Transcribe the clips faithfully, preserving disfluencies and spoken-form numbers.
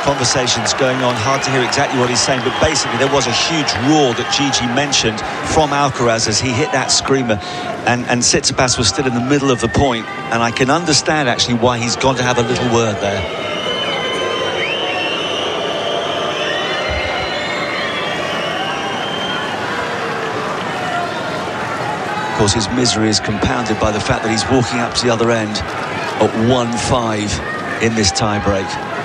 conversations going on. Hard to hear exactly what he's saying, but basically there was a huge roar that Gigi mentioned from Alcaraz as he hit that screamer, and, and Tsitsipas was still in the middle of the point, and I can understand actually why he's gone to have a little word there. Of course, his misery is compounded by the fact that he's walking up to the other end at one five in this tie-break.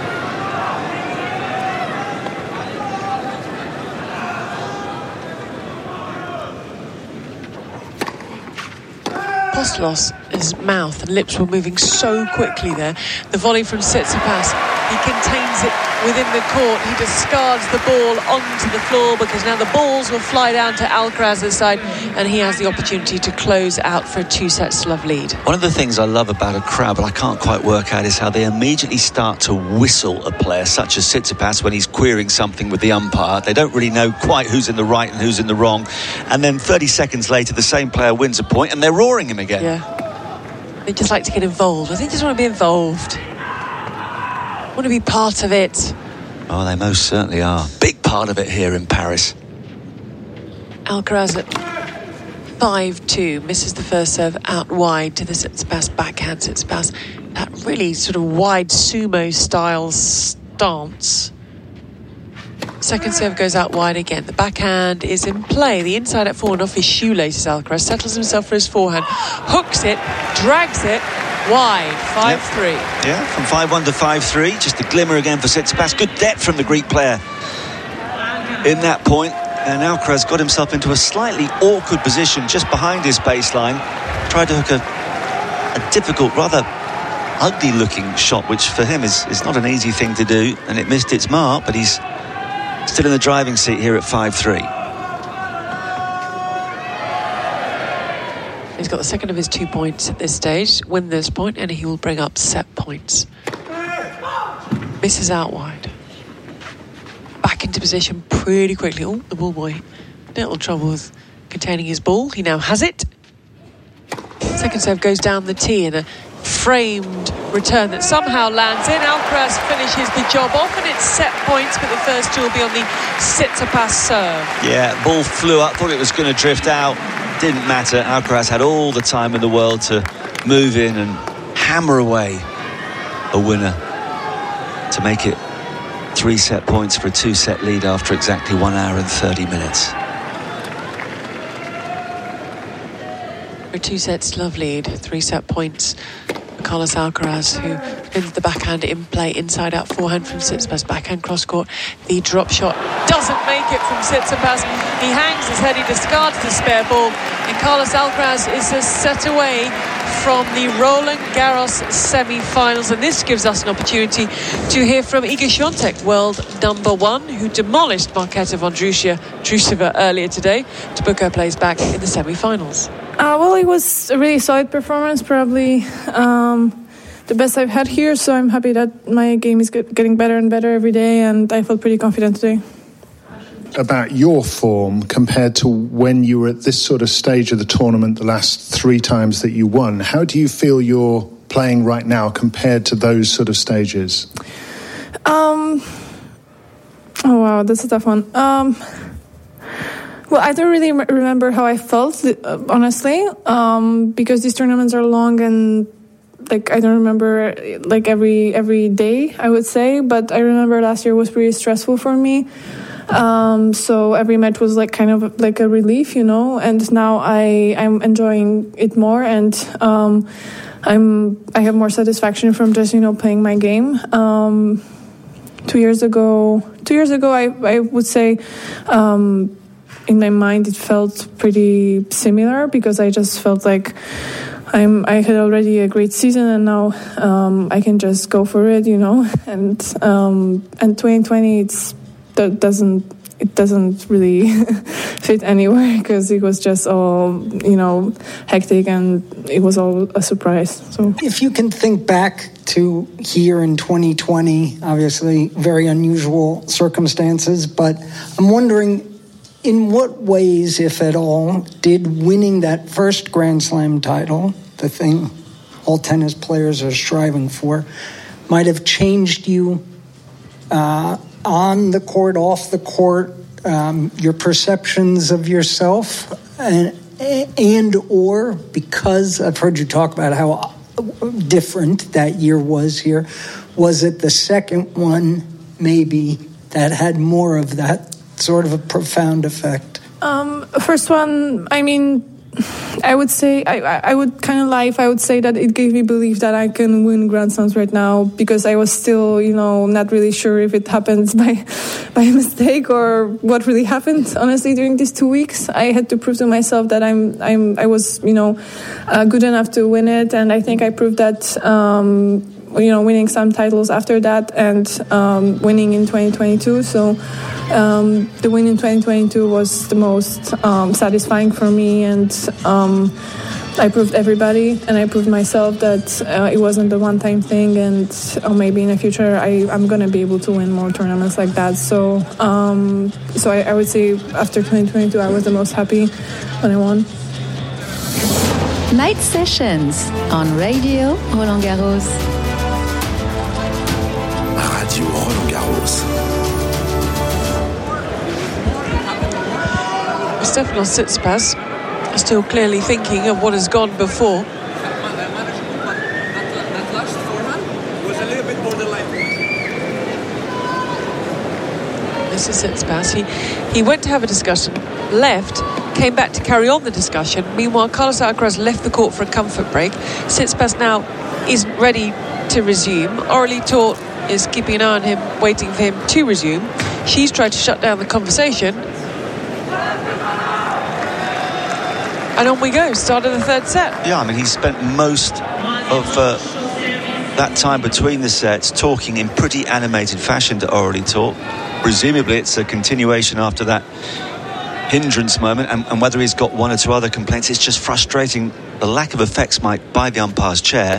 Apostolos, his mouth and lips were moving so quickly there. The volley from Tsitsipas, he contains it within the court. He discards the ball onto the floor because now the balls will fly down to Alcaraz's side and he has the opportunity to close out for a two sets to love lead. One of the things I love about a crowd, but I can't quite work out, is how they immediately start to whistle a player such as Tsitsipas when he's querying something with the umpire. They don't really know quite who's in the right and who's in the wrong, and then thirty seconds later the same player wins a point and they're roaring him again. Yeah, they just like to get involved. I think they just want to be involved, want to be part of it. Oh, they most certainly are. Big part of it here in Paris. Alcaraz at five two misses the first serve out wide to the Tsitsipas backhand. Tsitsipas, that really sort of wide sumo style stance. Second serve goes out wide again. The backhand is in play. The inside at forehand off his shoelaces. Alcaraz settles himself for his forehand, hooks it, drags it wide, five three. Yep. Yeah, from five one to five three. Just a glimmer again for Tsitsipas. Good depth from the Greek player in that point. And Alcaraz got himself into a slightly awkward position just behind his baseline. Tried to hook a, a difficult, rather ugly looking shot, which for him is, is not an easy thing to do. And it missed its mark, but he's still in the driving seat here at five three. He's got the second of his two points at this stage. Win this point and he will bring up set points. Misses out wide. Back into position pretty quickly. Oh, the ball boy. Little trouble with containing his ball. He now has it. Second serve goes down the tee in a framed return that somehow lands in. Alcaraz finishes the job off and it's set points, but the first two will be on the Tsitsipas serve. Yeah, ball flew up, thought it was going to drift out. Didn't matter. Alcaraz had all the time in the world to move in and hammer away a winner to make it three set points for a two set lead after exactly one hour and thirty minutes. For two sets love lead, three set points for Carlos Alcaraz, who wins the backhand in play, inside out forehand from Tsitsipas, backhand cross court. The drop shot doesn't make it from Tsitsipas. He hangs his head, he discards the spare ball, and Carlos Alcaraz is a set away from the Roland Garros semi-finals, and this gives us an opportunity to hear from Iga Świątek, world number one, who demolished Marketa Vondrousova earlier today to book her place back in the semi-finals. Uh, well, it was a really solid performance, probably um, the best I've had here, so I'm happy that my game is get, getting better and better every day, and I feel pretty confident today. About your form compared to when you were at this sort of stage of the tournament the last three times that you won, how do you feel you're playing right now compared to those sort of stages? Um, oh, wow, that's a tough one. Um... Well, I don't really m- remember how I felt, uh, honestly, um, because these tournaments are long and, like, I don't remember, like, every every day, I would say. But I remember last year was pretty stressful for me. Um, so every match was, like, kind of like a relief, you know. And now I, I'm enjoying it more, and um, I'm I have more satisfaction from just, you know, playing my game. Um, two years ago, two years ago, I, I would say... Um, in my mind, it felt pretty similar because I just felt like I'm. I had already a great season, and now um, I can just go for it, you know. And um, and twenty twenty, it's that doesn't it doesn't really fit anywhere because it was just all, you know, hectic and it was all a surprise. So if you can think back to here in twenty twenty, obviously very unusual circumstances, but I'm wondering, in what ways, if at all, did winning that first Grand Slam title, the thing all tennis players are striving for, might have changed you uh, on the court, off the court, um, your perceptions of yourself, and and or because I've heard you talk about how different that year was here, was it the second one maybe that had more of that sort of a profound effect? Um, first one, I mean, I would say, I, I would kind of lie if I would say that it gave me belief that I can win Grand Slams right now, because I was still, you know, not really sure if it happens by by mistake or what really happened. Honestly, during these two weeks, I had to prove to myself that I'm, I'm, I was, you know, uh, good enough to win it, and I think I proved that. Um, you know, winning some titles after that, and um, winning in twenty twenty-two. So um, the win in twenty twenty-two was the most um, satisfying for me, and um, I proved everybody, and I proved myself that uh, it wasn't the one-time thing, and or maybe in the future I, I'm going to be able to win more tournaments like that. So um, so I, I would say after twenty twenty-two I was the most happy when I won. Night Sessions on Radio Roland Garros. Radio Roland Garros. Stefanos Tsitsipas is still clearly thinking of what has gone before. That last forehand was a little bit borderline. This is Tsitsipas. He, he went to have a discussion, left, came back to carry on the discussion. Meanwhile, Carlos Alcaraz left the court for a comfort break. Tsitsipas now isn't ready to resume. Aurélie Tort is keeping an eye on him, waiting for him to resume. She's tried to shut down the conversation. And on we go, start of the third set. Yeah, I mean, he spent most of uh, that time between the sets talking in pretty animated fashion to Aurélie Tort. Presumably it's a continuation after that hindrance moment, and, and whether he's got one or two other complaints, it's just frustrating, the lack of effects, Mike, by the umpire's chair.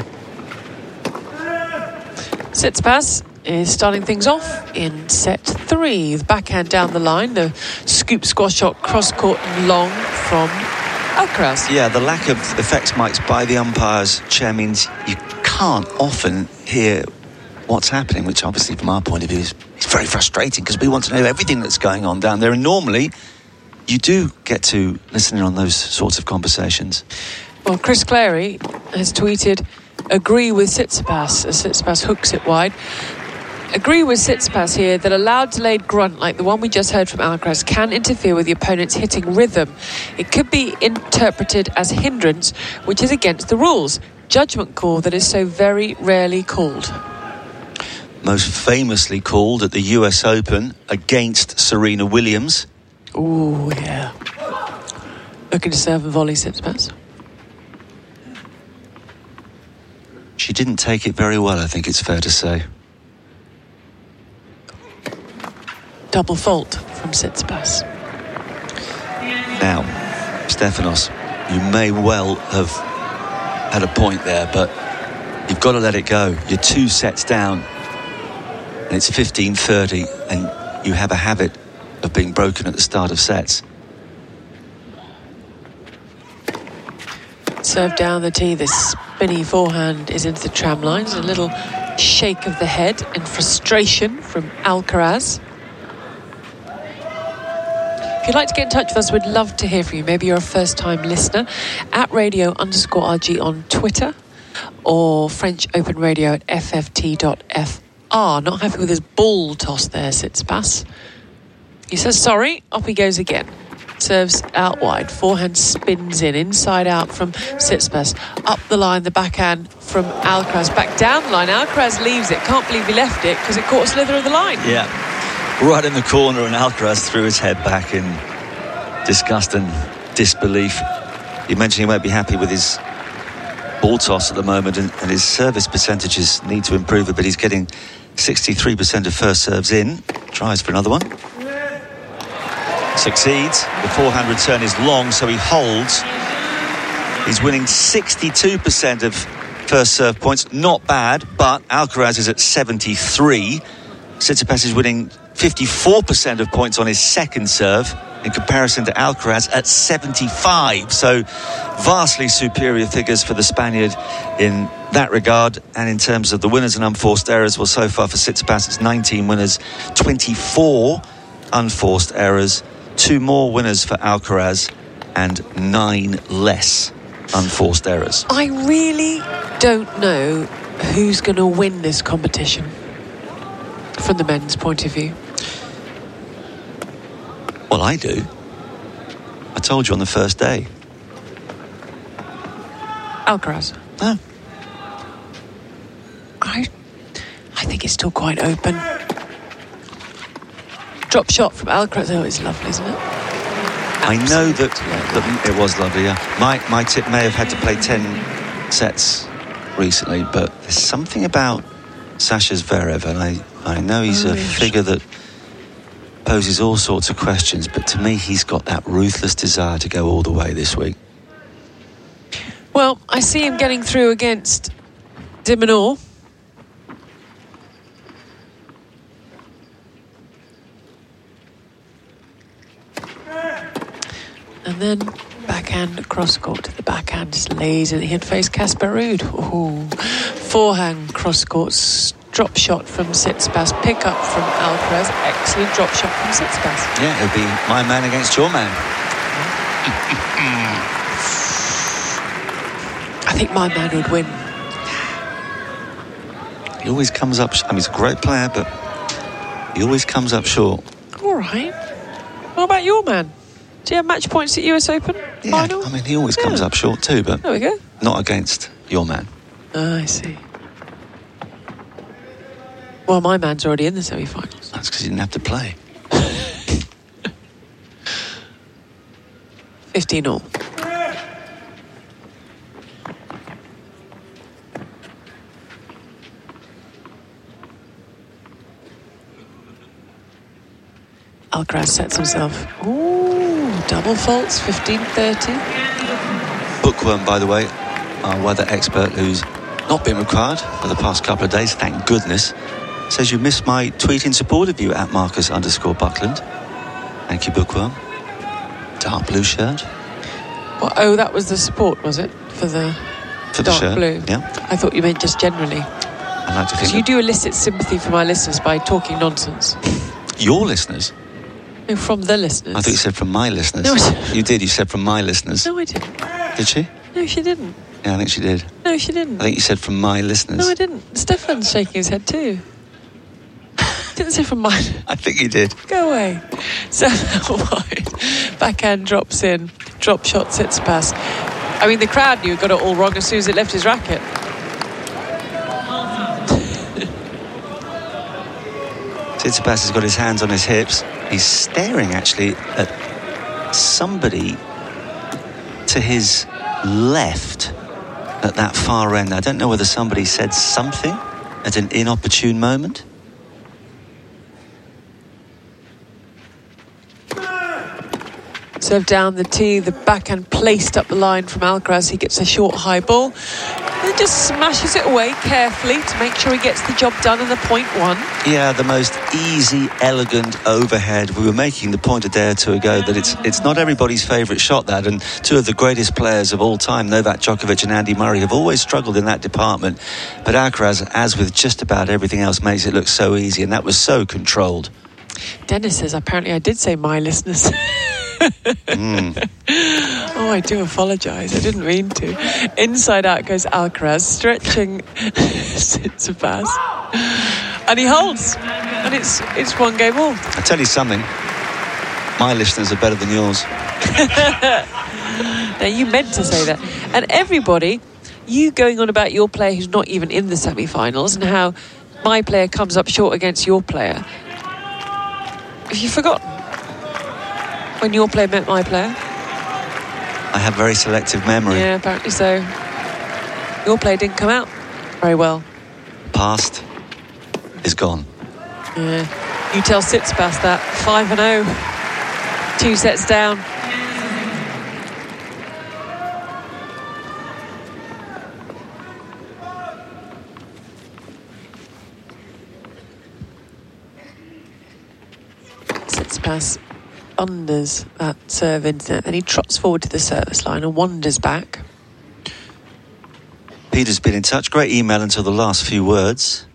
Tsitsipas is starting things off in set three. The backhand down the line, the scoop squash shot cross court and long from Alcaraz. Yeah, the lack of effects, Mike, by the umpire's chair means you can't often hear what's happening, which obviously from our point of view is, is very frustrating, because we want to know everything that's going on down there, and normally you do get to listen in on those sorts of conversations. Well, Chris Clary has tweeted, agree with Tsitsipas as Tsitsipas hooks it wide. Agree with Tsitsipas here that a loud delayed grunt like the one we just heard from Alcaraz can interfere with the opponent's hitting rhythm. It could be interpreted as hindrance, which is against the rules. Judgment call that is so very rarely called. Most famously called at the U S Open against Serena Williams. Ooh, yeah. Looking to serve and volley Tsitsipas. She didn't take it very well, I think it's fair to say. Double fault from Tsitsipas. Now, Stefanos, you may well have had a point there, but you've got to let it go. You're two sets down, and it's fifteen thirty, and you have a habit of being broken at the start of sets. Serve down the tee, this spinny forehand is into the tram lines. A little shake of the head in frustration from Alcaraz. If you'd like to get in touch with us, we'd love to hear from you. Maybe you're a first-time listener. At radio underscore RG on Twitter, or French Open Radio at F F T dot F R. Not happy with his ball toss there, Tsitsipas. He says sorry, up he goes again. Serves out wide, forehand spins in, inside out from Tsitsipas, up the line, the backhand from Alcaraz, back down the line. Alcaraz leaves it, can't believe he left it because it caught a slither of the line. Yeah, right in the corner, and Alcaraz threw his head back in disgust and disbelief. You mentioned he won't be happy with his ball toss at the moment, and, and his service percentages need to improve a bit. He's getting sixty-three percent of first serves in. Tries for another one. Succeeds. The forehand return is long, so he holds. He's winning sixty-two percent of first serve points. Not bad, but Alcaraz is at seventy-three. Tsitsipas is winning fifty-four percent of points on his second serve in comparison to Alcaraz at seventy-five. So vastly superior figures for the Spaniard in that regard. And in terms of the winners and unforced errors, well, so far for Tsitsipas, it's nineteen winners, twenty-four unforced errors, two more winners for Alcaraz, and nine less unforced errors. I really don't know who's going to win this competition from the men's point of view. Well, I do. I told you on the first day. Alcaraz. Oh. I, I think it's still quite open. Drop shot from Alcaraz. Oh, it's lovely, isn't it? I know that, that it was lovely, yeah. My, my tip may have had to play ten sets recently, but there's something about Sasha Zverev, and I, I know he's oh, a yes. figure that poses all sorts of questions, but to me he's got that ruthless desire to go all the way this week. Well, I see him getting through against de Minaur. And then backhand cross court to the backhand, just lays it. He had faced Casper Ruud. Ooh. Forehand cross court, drop shot from Tsitsipas, pick up from Alcaraz. Excellent drop shot from Tsitsipas. Yeah, it'll be my man against your man. I think my man would win. He always comes up. I mean, he's a great player, but he always comes up short. All right. What about your man? Do you have match points at U S Open yeah, final? I mean, he always yeah. comes up short too, but there we go. Not against your man. Oh, I see. Well, my man's already in the semi-finals. That's because he didn't have to play. fifteen all. Alcaraz sets himself. Ooh, double faults, fifteen thirty. Bookworm, by the way, our weather expert who's not been required for the past couple of days, thank goodness, says you missed my tweet in support of you at Marcus underscore Buckland. Thank you, Bookworm. Dark blue shirt. Well, oh, that was the support, was it? For the for the dark shirt, blue? Yeah. I thought you meant just generally. I like to think you do elicit sympathy from our listeners by talking nonsense. Your listeners? No, from the listeners. I thought you said from my listeners. No, I didn't. You did, you said from my listeners. No, I didn't. Did she? No, she didn't. Yeah, I think she did. No, she didn't. I think you said from my listeners. No, I didn't. Stefan's shaking his head too. Didn't say from mine. I think he did. Go away. Seven wide. Backhand drops in. Drop shot, Tsitsipas. I mean, the crowd knew he got it all wrong as soon as it left his racket. Tsitsipas has got his hands on his hips. He's staring actually at somebody to his left at that far end. I don't know whether somebody said something at an inopportune moment. Serve down the tee, the backhand placed up the line from Alcaraz. He gets a short high ball. He just smashes it away carefully to make sure he gets the job done in the point one. Yeah, the most easy, elegant overhead. We were making the point a day or two ago that it's it's not everybody's favourite shot, that, and two of the greatest players of all time, Novak Djokovic and Andy Murray, have always struggled in that department. But Alcaraz, as with just about everything else, makes it look so easy, and that was so controlled. Dennis says, apparently I did say my listeners. mm. Oh, I do apologise. I didn't mean to. Inside out goes Alcaraz, stretching Tsitsipas, and he holds, and it's it's one game all. I tell you something, my listeners are better than yours. Now, you meant to say that, and everybody, you going on about your player who's not even in the semi-finals and how my player comes up short against your player. Have you forgotten when your player met my player? I have very selective memory. Yeah, apparently so. Your player didn't come out very well. Past is gone. Yeah. You tell Tsitsipas that. five and oh. Two sets down. Tsitsipas unders that serve internet, then he trots forward to the service line and wanders back. Peter's been in touch. Great email until the last few words.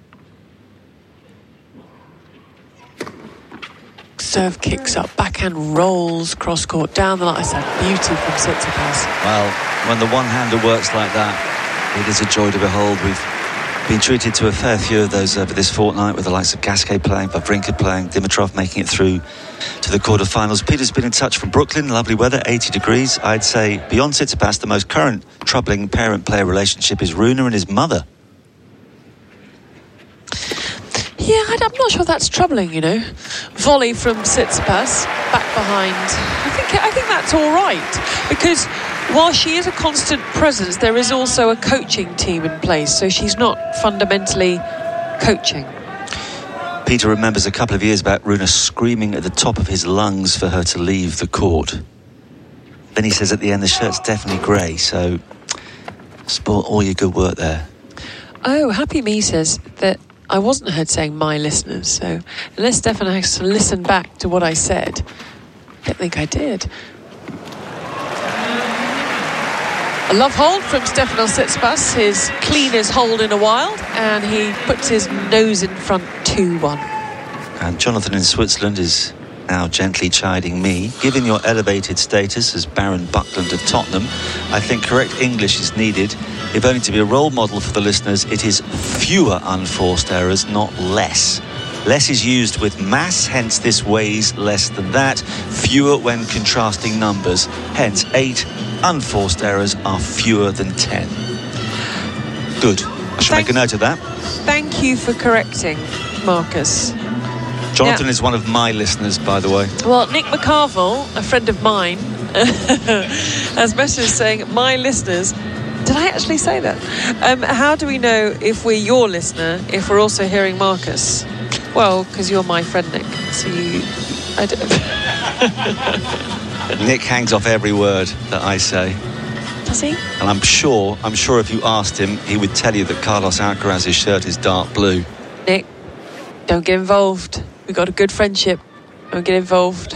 Serve kicks up, backhand rolls, cross court, down the line. I said, beauty from Tsitsipas. Well, when the one-hander works like that, it is a joy to behold. We've been treated to a fair few of those over this fortnight, with the likes of Gasquet playing, Wawrinka playing, Dimitrov making it through to the quarterfinals. Peter's been in touch from Brooklyn. Lovely weather, eighty degrees. I'd say beyond Tsitsipas, the most current troubling parent-player relationship is Rune and his mother. Yeah, I'm not sure that's troubling, you know. Volley from Tsitsipas, back behind. I think I think that's all right, because while she is a constant presence, there is also a coaching team in place, so she's not fundamentally coaching. Peter remembers a couple of years back, Rune screaming at the top of his lungs for her to leave the court. Then he says at the end, the shirt's definitely grey, so sport all your good work there. Oh, Happy Me says that I wasn't heard saying my listeners, so unless Stefan has to listen back to what I said, I don't think I did. A love hold from Stefanos Tsitsipas, his cleanest hold in a while, and he puts his nose in front two one. And Jonathan in Switzerland is now gently chiding me. Given your elevated status as Baron Buckland of Tottenham, I think correct English is needed. If only to be a role model for the listeners, it is fewer unforced errors, not less. Less is used with mass, hence this weighs less than that. Fewer when contrasting numbers, hence eight unforced errors are fewer than ten. Good. I should Thank make a note of that. Thank you for correcting, Marcus. Jonathan Yeah. is one of my listeners, by the way. Well, Nick McCarville, a friend of mine, has messaged saying, my listeners. Did I actually say that? Um, how do we know if we're your listener if we're also hearing Marcus? Well, because you're my friend, Nick. So you... I don't... Nick hangs off every word that I say. Does he? And I'm sure, I'm sure if you asked him, he would tell you that Carlos Alcaraz's shirt is dark blue. Nick, don't get involved. We've got a good friendship. Don't get involved.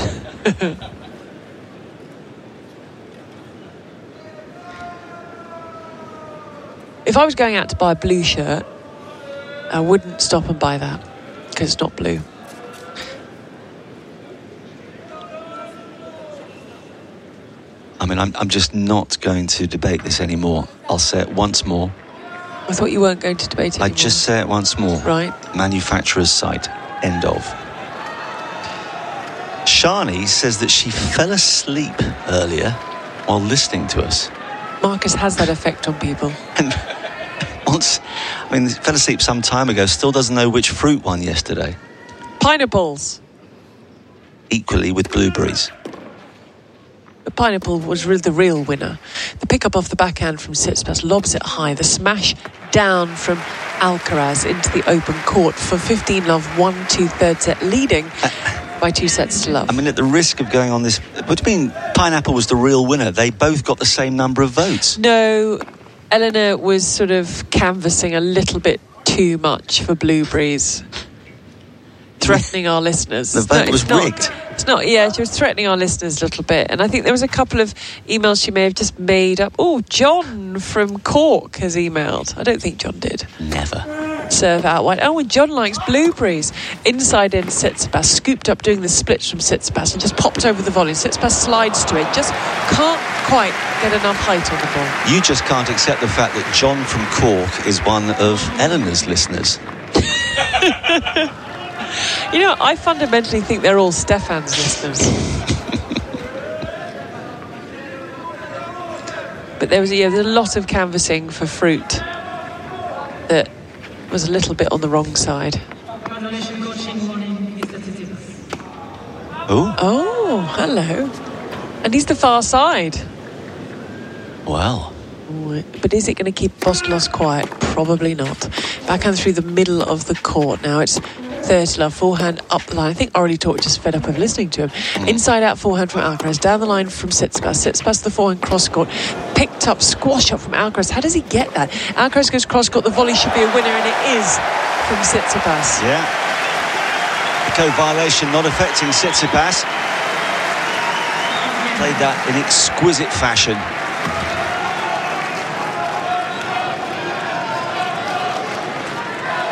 If I was going out to buy a blue shirt, I wouldn't stop and buy that, because it's not blue. I mean, I'm, I'm just not going to debate this anymore. I'll say it once more. I thought you weren't going to debate it I anymore. just say it once more. Right. Manufacturer's site. End of. Shani says that she fell asleep earlier while listening to us. Marcus has that effect on people. And once, I mean, fell asleep some time ago, still doesn't know which fruit won yesterday. Pineapples. Equally with blueberries. The pineapple was really the real winner. The pick-up off the backhand from Tsitsipas, lobs it high. The smash down from Alcaraz into the open court for fifteen love, one two third set, leading uh, by two sets to love. I mean, at the risk of going on this, what do you mean pineapple was the real winner? They both got the same number of votes. No, Eleanor was sort of canvassing a little bit too much for blueberries. Threatening our listeners. The vote no, was not, rigged. It's not, yeah, she was threatening our listeners a little bit. And I think there was a couple of emails she may have just made up. Oh, John from Cork has emailed. I don't think John did. Never. Serve out wide. Oh, and John likes blueberries. Inside in Tsitsipas, scooped up doing the splits from Tsitsipas and just popped over the volley. Tsitsipas slides to it. Just can't quite get enough height on the ball. You just can't accept the fact that John from Cork is one of Eleanor's listeners. You know, I fundamentally think they're all Stefan's listeners. But there was, yeah, there was a lot of canvassing for fruit that was a little bit on the wrong side. Oh. Oh, hello. And he's the far side. Well. But is it going to keep Postelos quiet? Probably not. Backhand through the middle of the court. Now it's thirty love, forehand up the line. I think Orly Talk just fed up of listening to him. Mm. Inside out forehand from Alcaraz. Down the line from Tsitsipas. Tsitsipas the forehand cross court. Picked up, squash up from Alcaraz. How does he get that? Alcaraz goes cross court. The volley should be a winner, and it is from Tsitsipas. Yeah. The co-violation not affecting Tsitsipas. Played that in exquisite fashion.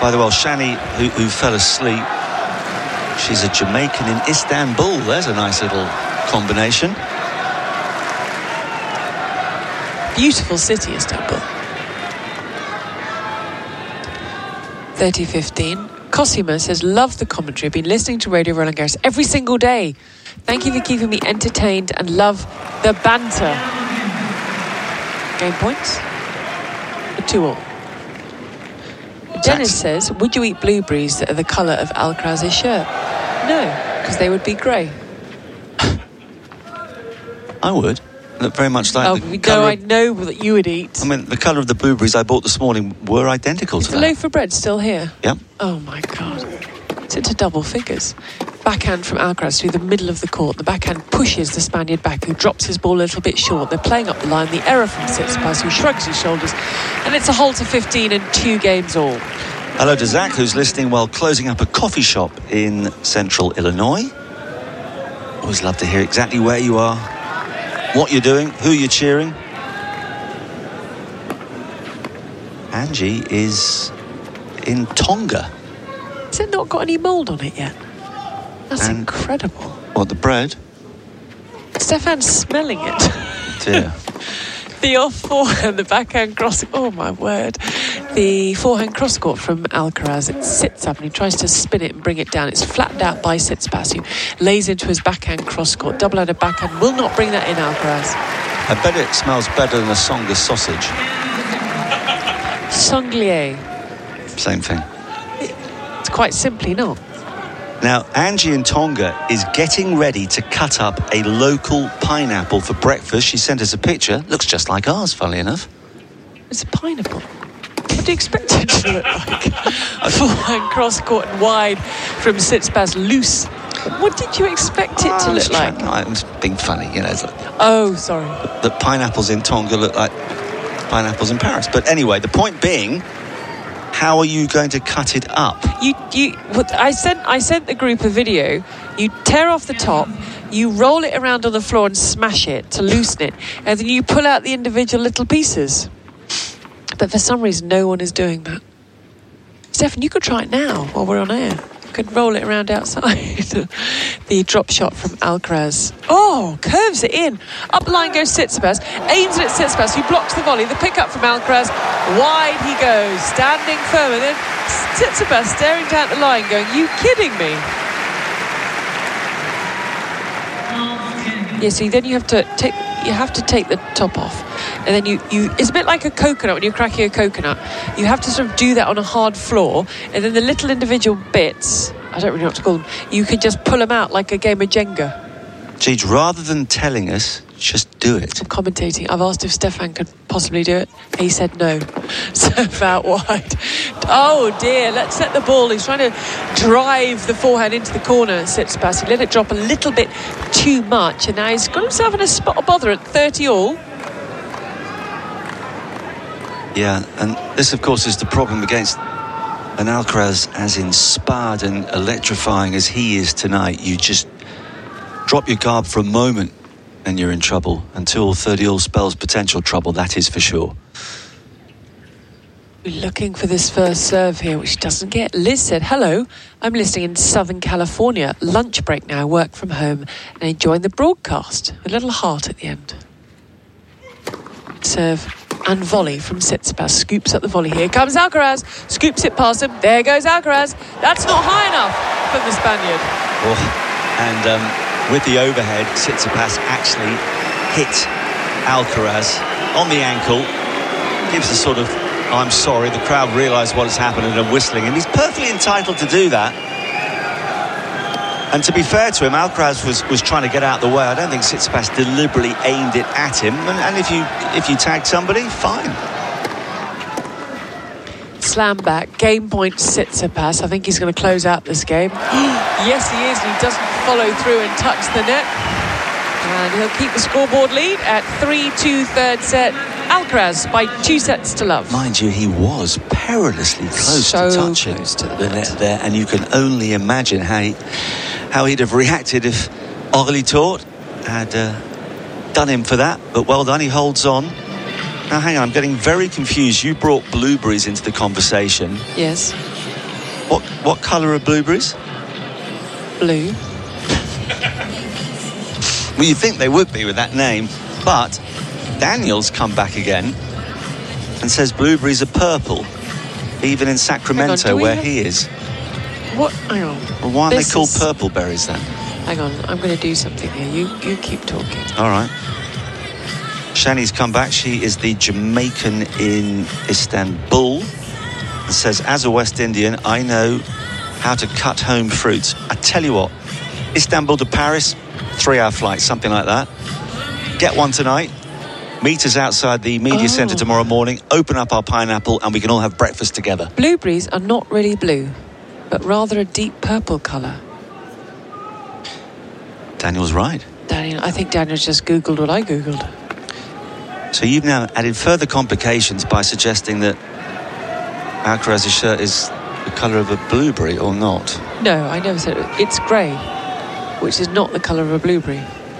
By the way, Shani, who, who fell asleep, she's a Jamaican in Istanbul. There's a nice little combination. Beautiful city, Istanbul. thirty fifteen. Cosima says, love the commentary. I've been listening to Radio Roland Garros every single day. Thank you for keeping me entertained and love the banter. Game points. Two all. Dennis says, would you eat blueberries that are the colour of Alcaraz's shirt? No, because they would be grey. I would. Look very much like oh, the no, colour I know that you would eat. I mean, the colour of the blueberries I bought this morning were identical Is to the that. loaf of bread still here? Yep. Oh, my God. It's into double figures. Backhand from Alcaraz through the middle of the court. The backhand pushes the Spaniard back, who drops his ball a little bit short. They're playing up the line. The error from Tsitsipas, who shrugs his shoulders. And it's a hole to fifteen and two games all. Hello to Zach, who's listening while closing up a coffee shop in central Illinois. Always love to hear exactly where you are, what you're doing, who you're cheering. Angie is in Tonga. Has it not got any mould on it yet? That's and incredible. What, the bread? Stefan's smelling it. Dear. The off forehand, the backhand cross. Oh, my word. The forehand cross court from Alcaraz. It sits up and he tries to spin it and bring it down. It's flattened out by Tsitsipas, who lays into his backhand cross court. Double-handed backhand will not bring that in, Alcaraz. I bet it smells better than a Songa sausage. Sanglier. Same thing. It's quite simply not. Now, Angie in Tonga is getting ready to cut up a local pineapple for breakfast. She sent us a picture. Looks just like ours, funnily enough. It's a pineapple. What do you expect it to look like? A forehand cross court and wide from Tsitsipas, loose. What did you expect it to look like? No, I was being funny, you know. It's like, oh, sorry. The pineapples in Tonga look like pineapples in Paris. But anyway, the point being, how are you going to cut it up? You, you. What I sent, I sent the group a video. You tear off the top, you roll it around on the floor and smash it to loosen it, and then you pull out the individual little pieces. But for some reason, no one is doing that. Stefan, you could try it now while we're on air. You could roll it around outside. The drop shot from Alcaraz. Oh, curves it in. Up the line goes Tsitsipas. Aims it at Tsitsipas, who blocks the volley. The pick up from Alcaraz. Wide he goes, standing firm. And then Tsitsipas staring down the line going, you kidding me? Yeah, see, then you have to take you have to take the top off. And then you, you it's a bit like a coconut when you're cracking a coconut. You have to sort of do that on a hard floor, and then the little individual bits, I don't really know what to call them, you can just pull them out like a game of Jenga. Jeej, rather than telling us, just do it. I'm commentating. I've asked if Stefan could possibly do it. He said no. Serve out wide. Oh dear, let's set the ball. He's trying to drive the forehand into the corner. Tsitsipas. He let it drop a little bit too much, and now he's got himself in a spot of bother at thirty all. Yeah, and this, of course, is the problem against an Alcaraz as inspired and electrifying as he is tonight. You just drop your guard for a moment and you're in trouble. Until thirty all spells potential trouble, that is for sure. We're looking for this first serve here, which doesn't get. Liz said, hello, I'm listening in Southern California. Lunch break now, work from home, and enjoying the broadcast. A little heart at the end. Serve and volley from Tsitsipas. Scoops up the volley. Here comes Alcaraz. Scoops it past him. There goes Alcaraz. That's not high enough from the Spaniard. Oh, and um, with the overhead, Tsitsipas actually hit Alcaraz on the ankle. Gives a sort of, I'm sorry, the crowd realise what has happened and are whistling, and he's perfectly entitled to do that. And to be fair to him, Alcaraz was, was trying to get out of the way. I don't think Tsitsipas deliberately aimed it at him. And, and if you if you tag somebody, fine. Slam back, game point Tsitsipas. I think he's going to close out this game. Yes, he is, and he doesn't follow through and touch the net. And he'll keep the scoreboard lead at three two third set. Alcaraz by two sets to love. Mind you, he was perilously close so to touching close to the, the net. net there, and you can only imagine how he, how he'd have reacted if Aurélie Tort had uh, done him for that. But well done, he holds on. Now hang on, I'm getting very confused. You brought blueberries into the conversation. Yes. What what colour are blueberries? Blue. Well, you'd think they would be with that name, but Daniel's come back again and says blueberries are purple, even in Sacramento, on, where have... he is. What? Hang on. Well, why are this they called is... purple berries then? Hang on, I'm going to do something here. You you keep talking. All right. Shani's come back. She is the Jamaican in Istanbul. And says, as a West Indian, I know how to cut home fruits. I tell you what, Istanbul to Paris, three-hour flight, something like that. Get one tonight. Meet us outside the media oh. centre tomorrow morning. Open up our pineapple and we can all have breakfast together. Blueberries are not really blue, but rather a deep purple colour. Daniel's right. Daniel, I think Daniel's just Googled what I Googled. So you've now added further complications by suggesting that Alcaraz's shirt is the colour of a blueberry or not. No, I never said it. It's grey, which is not the colour of a blueberry.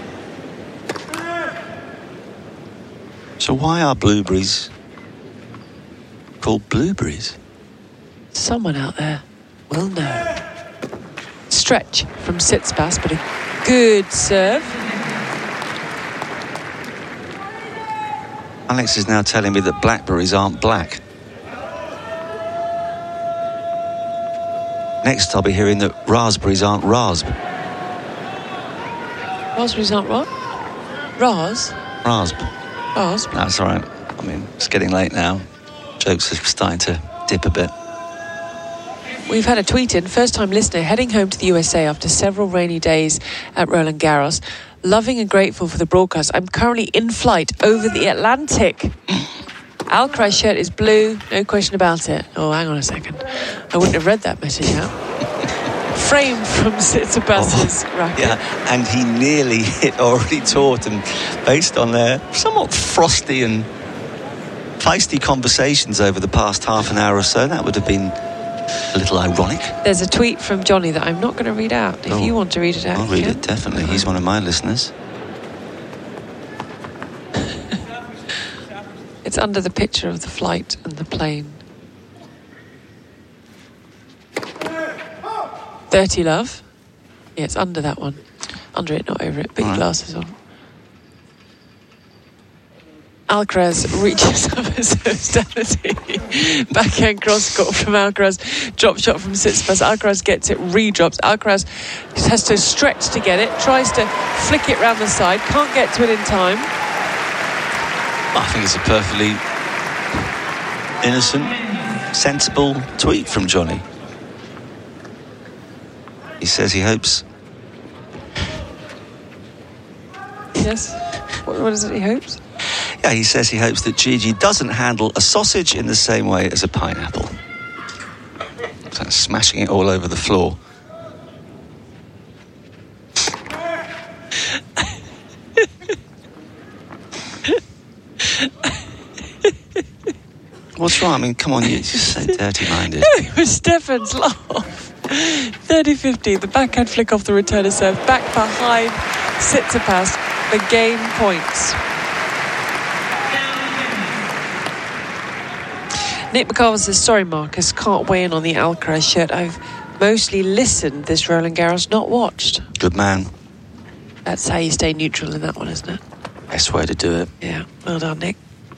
So why are blueberries called blueberries? Someone out there will know. Stretch from Tsitsipas, but a good serve. Alex is now telling me that blackberries aren't black. Next, I'll be hearing that raspberries aren't rasp. Raspberries aren't what? Ras? Rasp. Rasp? That's all right. I mean, it's getting late now. Jokes are starting to dip a bit. We've had a tweet in. First-time listener heading home to the U S A after several rainy days at Roland Garros. Loving and grateful for the broadcast. I'm currently in flight over the Atlantic. Alcaraz shirt is blue, no question about it. Oh, hang on a second. I wouldn't have read that message out. Framed from Tsitsipas's oh, racket. Yeah, and he nearly hit already taught, and based on their somewhat frosty and feisty conversations over the past half an hour or so, that would have been a little ironic. There's a tweet from Johnny that I'm not going to read out. If oh, you want to read it out, I'll read can. it, definitely. He's one of my listeners. It's under the picture of the flight and the plane. thirty love. Yeah, it's under that one. Under it, not over it. Put your right. glasses on. Alcaraz reaches up and serves down the tee. Backhand cross court from Alcaraz. Drop shot from Tsitsipas. Alcaraz gets it, re-drops. Alcaraz has to stretch to get it. Tries to flick it round the side. Can't get to it in time. I think it's a perfectly innocent, sensible tweet from Johnny. He says he hopes... Yes? What, what is it he hopes? Yeah, he says he hopes that Gigi doesn't handle a sausage in the same way as a pineapple. So smashing it all over the floor. What's wrong? I mean, come on, you're just so dirty-minded. It was Stefan's laugh. thirty fifty, the backhand flick off the returner serve. Back behind Tsitsipas, the game points. Nick McCarver says, sorry, Marcus, can't weigh in on the Alcaraz shirt. I've mostly listened this Roland Garros, not watched. Good man. That's how you stay neutral in that one, isn't it? Best way to do it. Yeah, well done, Nick.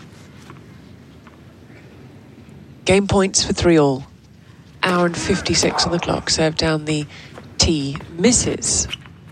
Game points for three all. Hour and fifty-six on the clock. Serve down the tee. Misses.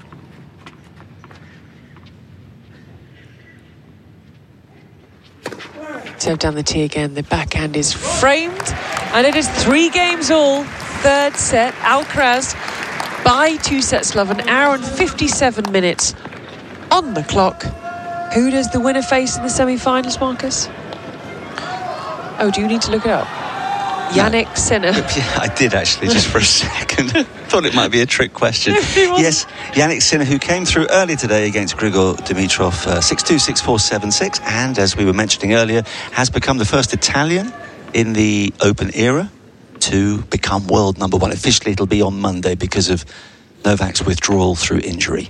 Serve down the tee again. The backhand is framed. And it is three games all. Third set. Alcaraz by two sets love. An hour and fifty-seven minutes on the clock. Who does the winner face in the semi-finals, Marcus? Oh, do you need to look it up? Yannick no. Sinner. Yeah, I did actually, just for a second. Thought it might be a trick question. Yes, Yannick Sinner, who came through earlier today against Grigor Dimitrov, uh, six two, six four, seven six, and as we were mentioning earlier, has become the first Italian in the Open era to become world number one. Officially, it'll be on Monday because of Novak's withdrawal through injury.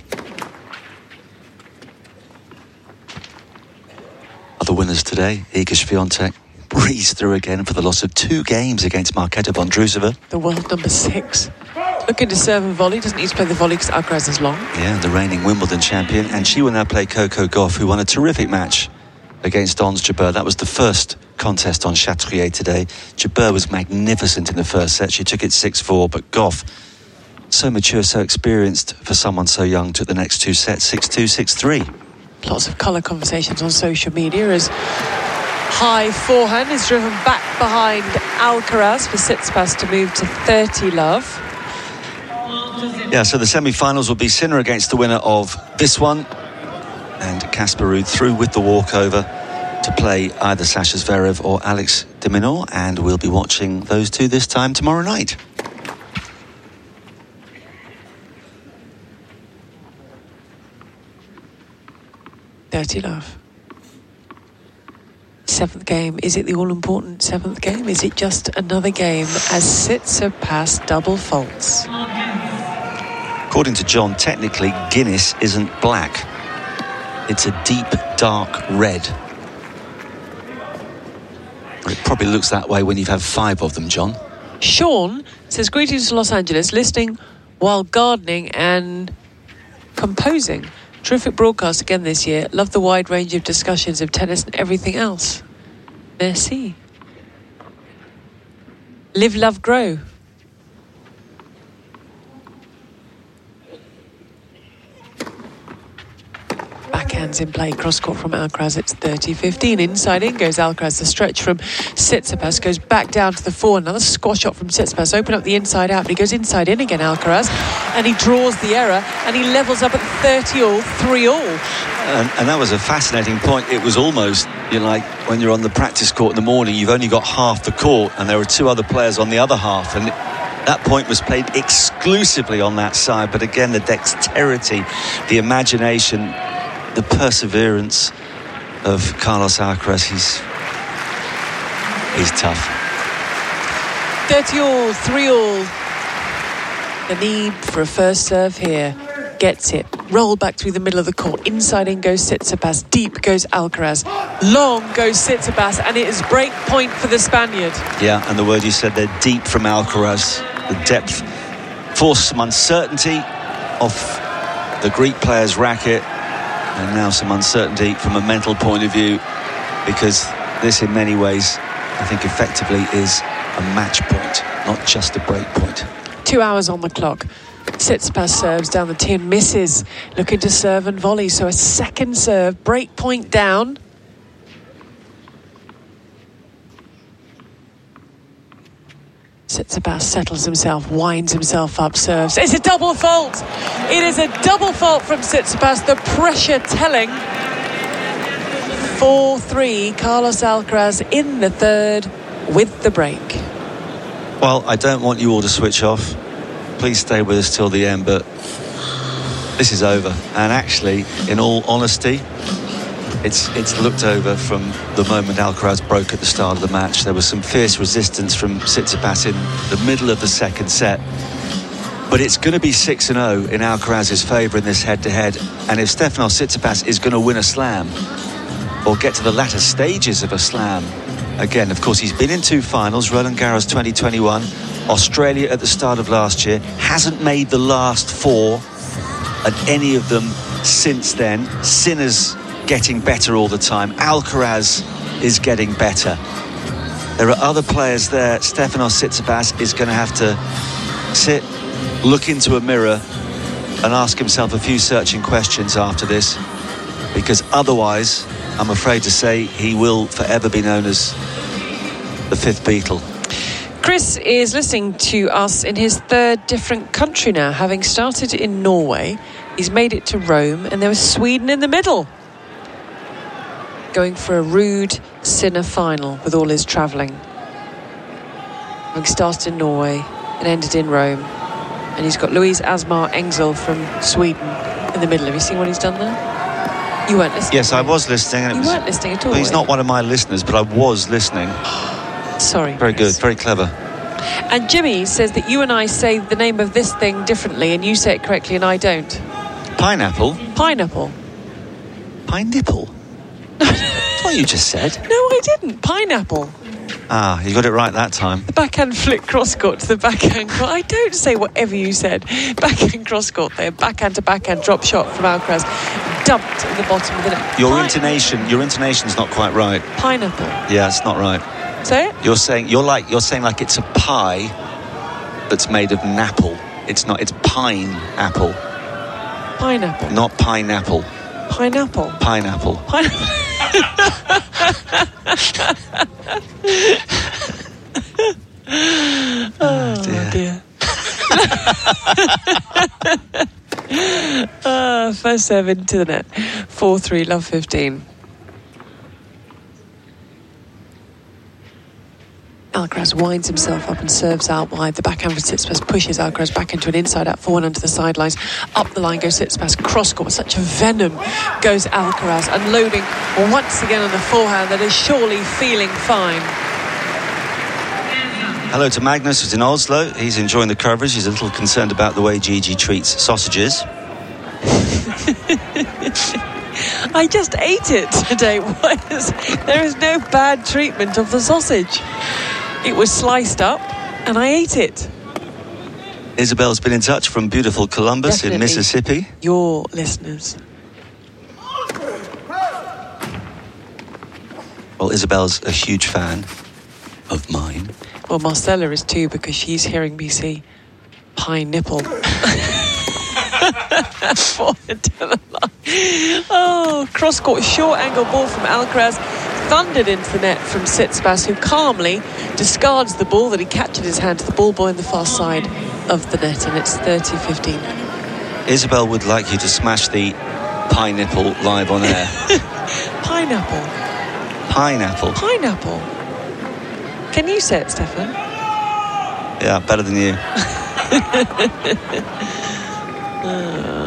Other winners today, Iga Swiatek breeze through again for the loss of two games against Marketa Vondrousova. The world number six. Looking to serve and volley. Doesn't need to play the volley because Alcaraz is long. Yeah, the reigning Wimbledon champion. And she will now play Coco Gauff, who won a terrific match against Ons Jabeur. That was the first contest on Chatrier today. Jabeur was magnificent in the first set. She took it six four, but Gauff, so mature, so experienced for someone so young, took the next two sets six two, six three. Lots of colour conversations on social media as high forehand is driven back behind Alcaraz for Tsitsipas to move to thirty love. Yeah, so the semi-finals will be Sinner against the winner of this one, and Casper Ruud through with the walkover to play either Sasha Zverev or Alex de Minaur, and we'll be watching those two this time tomorrow night. thirty love. Seventh game. Is it the all-important seventh game? Is it just another game as Tsitsipas double faults? According to John, technically Guinness isn't black. It's a deep, dark red. It probably looks that way when you've had five of them, John. Sean says, greetings to Los Angeles, listening while gardening and composing. Terrific broadcast again this year. Love the wide range of discussions of tennis and everything else. Merci. Live, love, grow. Backhands in play, cross-court from Alcaraz, it's thirty fifteen. Inside in goes Alcaraz, the stretch from Tsitsipas, goes back down to the four, another squash shot from Tsitsipas, open up the inside out, but he goes inside in again, Alcaraz, and he draws the error, and he levels up at thirty all, three all. And, and that was a fascinating point. It was almost, you know, like when you're on the practice court in the morning, you've only got half the court, and there were two other players on the other half, and that point was played exclusively on that side. But again, the dexterity, the imagination, the perseverance of Carlos Alcaraz, he's he's tough. thirty all, three all. The need for a first serve here. Gets it. Roll back through the middle of the court. Inside in goes Tsitsipas. Deep goes Alcaraz. Long goes Tsitsipas. And it is break point for the Spaniard. Yeah, and the word you said there, deep from Alcaraz. The depth forced some uncertainty off the Greek player's racket. And now some uncertainty from a mental point of view, because this in many ways I think effectively is a match point, not just a break point. Two hours on the clock. Tsitsipas serves down the tin, misses, looking to serve and volley, so a second serve, break point down. Tsitsipas settles himself, winds himself up, serves. It's a double fault. It is a double fault from Tsitsipas. The pressure telling. four three, Carlos Alcaraz in the third with the break. Well, I don't want you all to switch off. Please stay with us till the end, but this is over. And actually, in all honesty, It's it's looked over from the moment Alcaraz broke at the start of the match. There was some fierce resistance from Tsitsipas in the middle of the second set. But it's going to be six and oh in Alcaraz's favour in this head-to-head. And if Stefanos Tsitsipas is going to win a slam, or get to the latter stages of a slam, again, of course, he's been in two finals, Roland Garros twenty twenty-one, Australia at the start of last year, hasn't made the last four at any of them since then. Sinner's getting better all the time. Alcaraz is getting better. There are other players there. Stefanos Tsitsipas is going to have to sit, look into a mirror and ask himself a few searching questions after this, because otherwise, I'm afraid to say, he will forever be known as the fifth Beatle. Chris is listening to us in his third different country now, having started in Norway. He's made it to Rome, and there was Sweden in the middle, going for a Ruud Sinner final with all his travelling. Having started in Norway and ended in Rome. And he's got Louise Asmar Engsel from Sweden in the middle. Have you seen what he's done there? You weren't listening? Yes, I was listening. And it you was, weren't listening at all? Well, he's not one of my listeners, but I was listening. Sorry. Very Chris. good, very clever. And Jimmy says that you and I say the name of this thing differently, and you say it correctly and I don't. Pineapple? Pineapple. Pine nipple? That's what you just said. No, I didn't. Pineapple. Ah, you got it right that time. The backhand flick cross court to the backhand court. I don't say whatever you said. Backhand cross court there. Backhand to backhand drop shot from Alcaraz. Dumped in the bottom of the net. Your Pine- intonation, your intonation's not quite right. Pineapple. Yeah, it's not right. Say it? You're saying you're like you're saying like it's a pie that's made of napple. It's not. It's pine apple. Pineapple. Not pineapple. Pineapple. Pineapple. Pineapple. Oh dear. dear. uh, first serve into the net. four three, love fifteen. Alcaraz winds himself up and serves out wide. The backhand from Tsitsipas pushes Alcaraz back into an inside-out forehand onto the sidelines. Up the line goes Tsitsipas. Cross-court. Such a venom goes Alcaraz. Unloading once again on the forehand that is surely feeling fine. Hello to Magnus, who's in Oslo. He's enjoying the coverage. He's a little concerned about the way Gigi treats sausages. I just ate it today. What is, there is no bad treatment of the sausage. It was sliced up and I ate it. Isabel's been in touch from beautiful Columbus Definitely. in Mississippi. Your listeners. Well, Isabel's a huge fan of mine. Well, Marcella is too, because she's hearing me say pine nipple. Oh, cross-court short angle ball from Alcaraz, thundered into the net from Tsitsipas, who calmly discards the ball that he catches in his hand to the ball boy on the far side of the net, and it's thirty fifteen. Isabel would like you to smash the pineapple live on air. Pineapple. Pineapple. Pineapple. Can you say it, Stefan? Yeah, better than you. uh.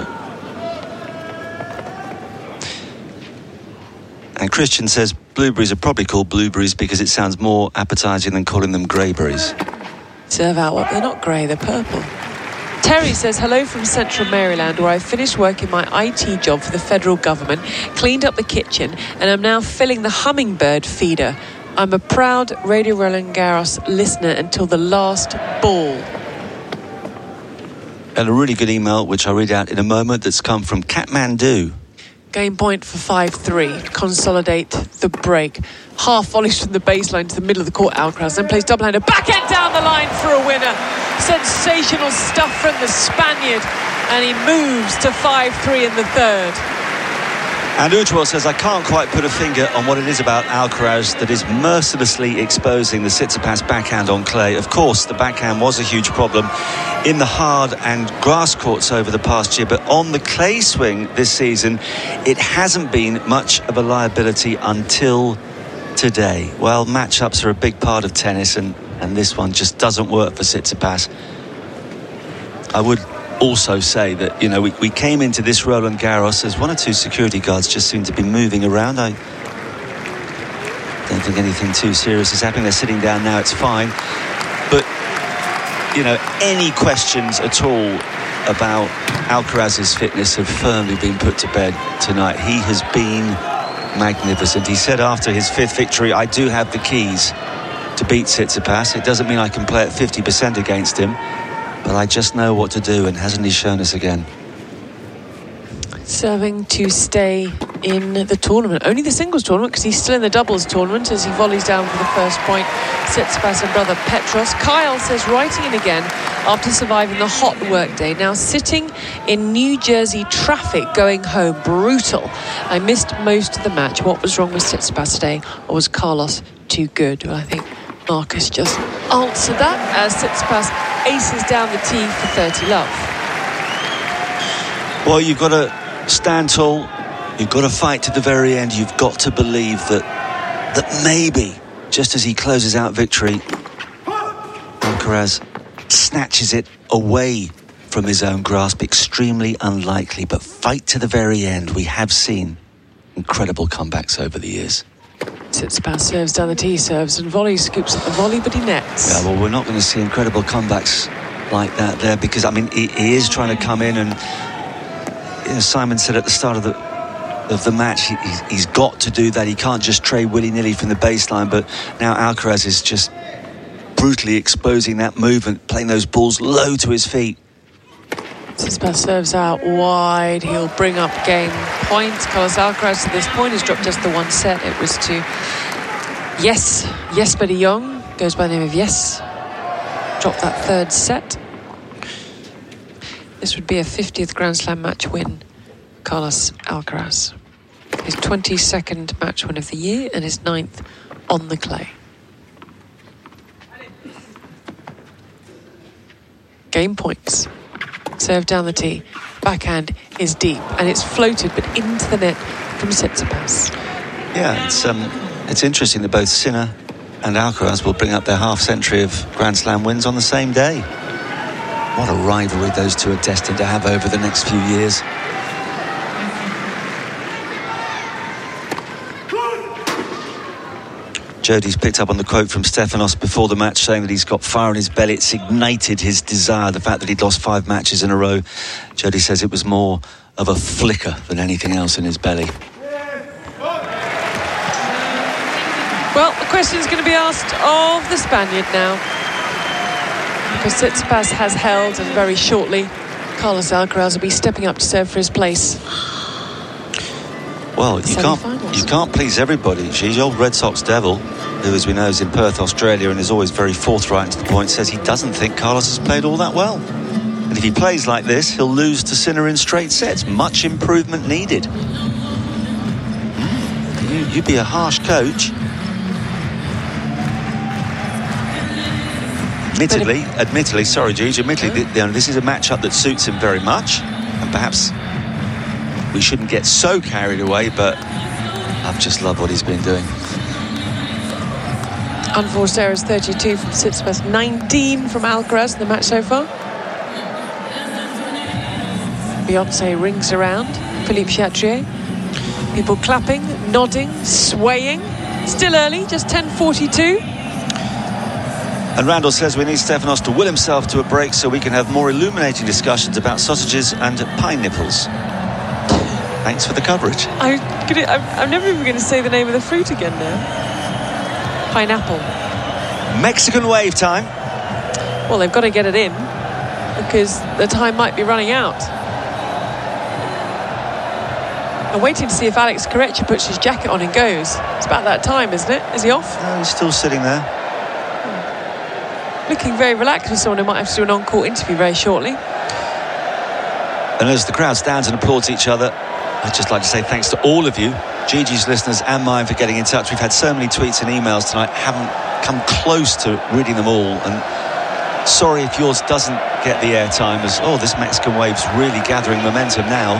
And Christian says blueberries are probably called blueberries because it sounds more appetising than calling them greyberries. Serve out what? They're not grey, they're purple. Terry says, hello from Central Maryland, where I finished working my I T job for the federal government, cleaned up the kitchen, and I'm now filling the hummingbird feeder. I'm a proud Radio Roland Garros listener until the last ball. And a really good email, which I'll read out in a moment, that's come from Kathmandu. Game point for five three. Consolidate the break. Half volleys from the baseline to the middle of the court. Alcaraz then plays double-hander. Backhand down the line for a winner. Sensational stuff from the Spaniard. And he moves to five three in the third. And Ujwal says, I can't quite put a finger on what it is about Alcaraz that is mercilessly exposing the Tsitsipas backhand on clay. Of course, the backhand was a huge problem in the hard and grass courts over the past year, but on the clay swing this season, it hasn't been much of a liability until today. Well, matchups are a big part of tennis, and, and this one just doesn't work for Tsitsipas. I would also say that, you know, we, we came into this Roland Garros as one or two security guards just seem to be moving around. I don't think anything too serious is happening. They're sitting down now, it's fine. But, you know, any questions at all about Alcaraz's fitness have firmly been put to bed tonight. He has been magnificent. He said after his fifth victory, I do have the keys to beat Tsitsipas. It doesn't mean I can play at fifty percent against him, but I just know what to do, and hasn't he shown us again? Serving to stay in the tournament. Only the singles tournament, because he's still in the doubles tournament as he volleys down for the first point. Tsitsipas and brother Petros. Kyle says, writing in again after surviving the hot workday. Now sitting in New Jersey traffic going home. Brutal. I missed most of the match. What was wrong with Tsitsipas today? Or was Carlos too good? Well, I think Marcus just answered that as Tsitsipas aces down the tee for thirty love. Well, you've got to stand tall, you've got to fight to the very end, you've got to believe that that maybe, just as he closes out victory, Alcaraz snatches it away from his own grasp. Extremely unlikely, but fight to the very end. We have seen incredible comebacks over the years. Tsitsipas serves down the tee, serves and volley, scoops up the volley, but he nets. Yeah, well, we're not going to see incredible comebacks like that there, because, I mean, he, he is trying to come in, and you know, Simon said at the start of the of the match. He, he's got to do that. He can't just trade willy-nilly from the baseline, but now Alcaraz is just brutally exposing that movement, playing those balls low to his feet. Tsitsipas serves out wide. He'll bring up game point. Carlos Alcaraz to this point has dropped just the one set. It was to Yes, Jesper de Jong, goes by the name of Yes. Dropped that third set. This would be a fiftieth Grand Slam match win, Carlos Alcaraz. His twenty-second match win of the year and his ninth on the clay. Game points. Serve down the tee. Backhand is deep and it's floated but into the net from Tsitsipas. Yeah, it's um, it's interesting that both Sinner and Alcaraz will bring up their half-century of Grand Slam wins on the same day. What a rivalry those two are destined to have over the next few years. Jody's picked up on the quote from Stefanos before the match saying that he's got fire in his belly. It's ignited his desire, the fact that he'd lost five matches in a row. Jody says it was more of a flicker than anything else in his belly. Well, the question is going to be asked of the Spaniard now. Because Tsitsipas has held, and very shortly Carlos Alcaraz will be stepping up to serve for his place. Well, you can't, you can't please everybody. She's old Red Sox devil, who, as we know, is in Perth, Australia, and is always very forthright and to the point, says he doesn't think Carlos has played all that well. And if he plays like this, he'll lose to Sinner in straight sets. Much improvement needed. Mm, you, you'd be a harsh coach. Admittedly, admittedly, sorry, Juge, admittedly, you know, this is a matchup that suits him very much, and perhaps we shouldn't get so carried away, but I've just loved what he's been doing. Unforced errors thirty-two from Tsitsipas, nineteen from Alcaraz in the match so far. Beyonce rings around Philippe Chatrier. People clapping, nodding, swaying. Still early, just ten forty-two. And Randall says we need Stefanos to will himself to a break so we can have more illuminating discussions about sausages and pine nipples. Thanks for the coverage. I'm, gonna, I'm, I'm never even going to say the name of the fruit again now. Pineapple. Mexican wave time. Well, they've got to get it in because the time might be running out. I'm waiting to see if Alex Corretja puts his jacket on and goes. It's about that time, isn't it? Is he off? No, he's still sitting there. Looking very relaxed with someone who might have to do an on-court interview very shortly. And as the crowd stands and applauds each other, I'd just like to say thanks to all of you, Gigi's listeners and mine, for getting in touch. We've had so many tweets and emails tonight, haven't come close to reading them all. And sorry if yours doesn't get the airtime, as, oh, this Mexican wave's really gathering momentum now.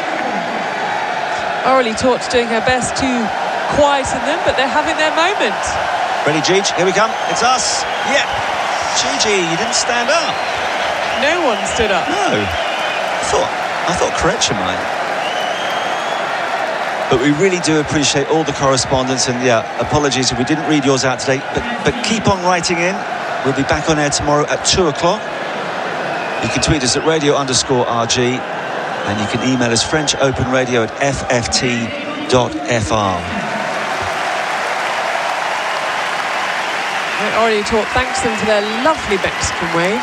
Orally Tort's doing her best to quieten them, but they're having their moment. Ready, Gigi? Here we come. It's us. Yeah. Gigi, you didn't stand up. No one stood up. No. I thought, I thought Corretja might. But we really do appreciate all the correspondence, and yeah, apologies if we didn't read yours out today, but, but keep on writing in. We'll be back on air tomorrow at two o'clock. You can tweet us at radio underscore RG, and you can email us French Open Radio at f f t dot f r. I already taught thanks to them for their lovely Mexican wave.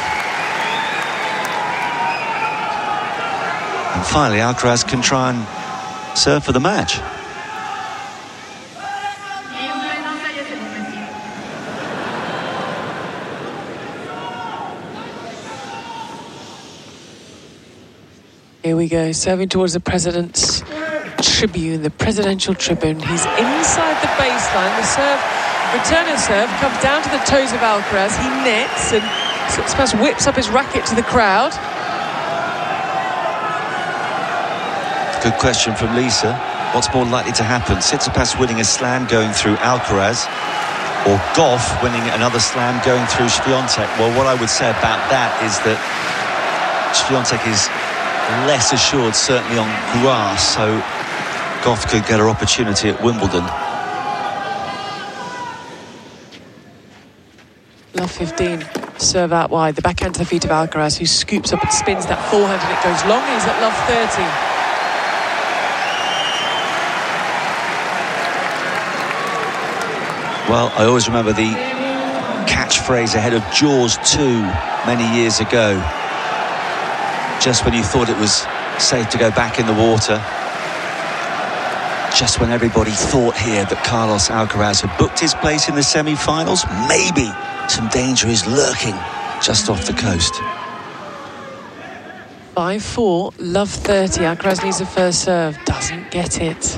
And finally, Alcaraz can try and serve for the match. Here we go, serving towards the president's tribune, the presidential tribune. He's inside the baseline. The serve, return of serve, comes down to the toes of Alcaraz. He nets, and Tsitsipas whips up his racket to the crowd. Good question from Lisa. What's more likely to happen? Tsitsipas winning a slam going through Alcaraz, or Goff winning another slam going through Świątek? Well, what I would say about that is that Świątek is less assured, certainly on grass, so Goff could get her opportunity at Wimbledon. Love fifteen. Serve out wide. The backhand to the feet of Alcaraz, who scoops up and spins that forehand, and it goes long. He's at love thirty. Well, I always remember the catchphrase ahead of Jaws two many years ago. Just when you thought it was safe to go back in the water, just when everybody thought here that Carlos Alcaraz had booked his place in the semi-finals, maybe some danger is lurking just off the coast. five four, love thirty. Alcaraz needs a first serve, doesn't get it.